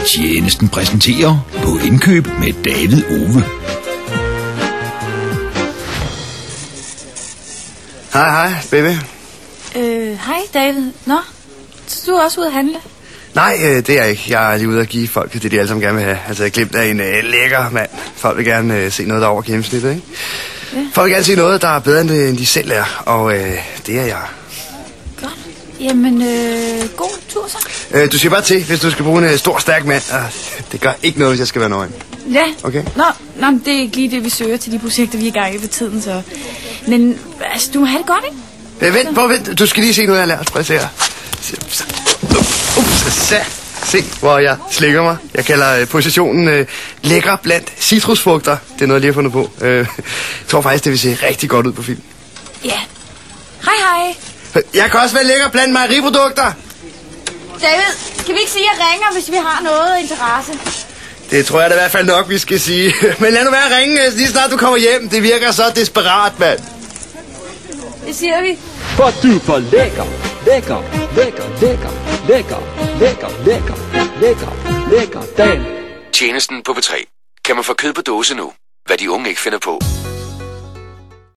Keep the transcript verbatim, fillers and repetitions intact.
Tjenesten præsenterer På indkøb med David Ove. Hej, hej, baby. Øh, hej David. Nå, så du er også ude at handle? Nej, øh, det er jeg ikke. Jeg er lige ude at give folk det, de alle sammen gerne vil have. Altså, jeg glemte af en øh, lækker mand. Folk vil gerne øh, se noget, der er over gennemsnittet, ikke? Ja. Folk vil gerne se noget, der er bedre, end, end de selv er. Og øh, det er jeg. Godt. Jamen, øh, god tur så. Øh, du siger bare til, hvis du skal bruge en øh, stor, stærk mand. Øh, det gør ikke noget, hvis jeg skal være nøgen. Ja. Okay. Nå, nå, men det er ikke lige det, vi søger til de projekter, vi er i gang i for tiden, så... Men, altså, du må have det godt, ikke? Øh, vent, prøv vent. Du skal lige se noget, jeg har lært. Prøv at se her. Ups, så se, hvor jeg slikker mig. Jeg kalder øh, positionen øh, lækker blandt citrusfrugter. Det er noget, jeg lige har fundet på. Øh, jeg tror faktisk, det vil se rigtig godt ud på film. Ja. Hej, hej. Jeg kan også være lækker blandt mejeriprodukter. David, kan vi ikke sige, at jeg ringer, hvis vi har noget interesse? Det tror jeg da i hvert fald nok, vi skal sige. Men lad nu være at ringe, lige snart du kommer hjem. Det virker så desperat, mand. Det siger vi. For du for lækker, lækker, lækker, lækker, lækker, lækker, lækker, lækker, lækker, Dan. Tjenesten på P tre. Kan man få kød på dåse nu? Hvad de unge ikke finder på.